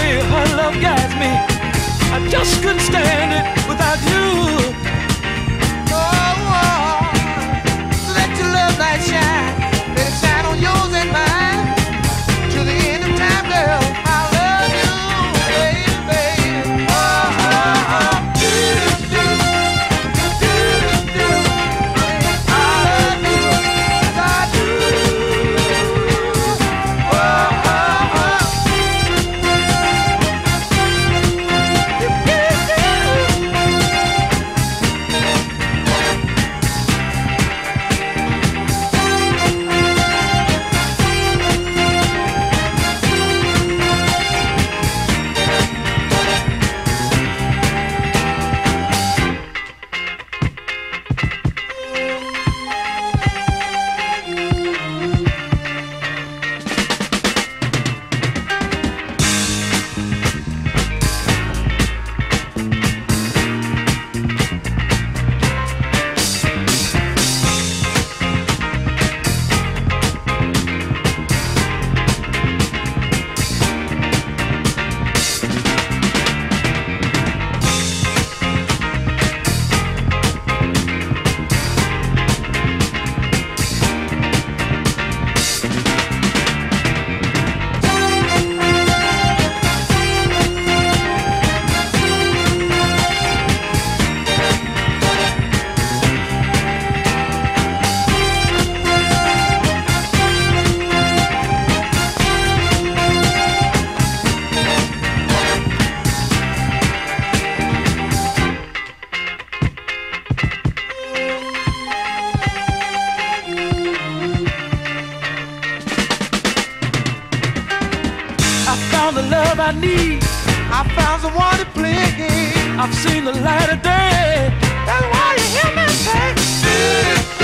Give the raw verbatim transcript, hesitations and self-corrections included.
way her love guides me. I just couldn't stand it without you. Oh, oh, let your love light shine. Let it shine on yours and mine. To the end of time, girl, I love you, baby, baby. Oh, oh, oh. Do, do, do, do, do. I love you, yes, I do. Oh, oh, oh. You can do. I found the love I need. I found someone to play. I've seen the light of day. That's why you hear me say,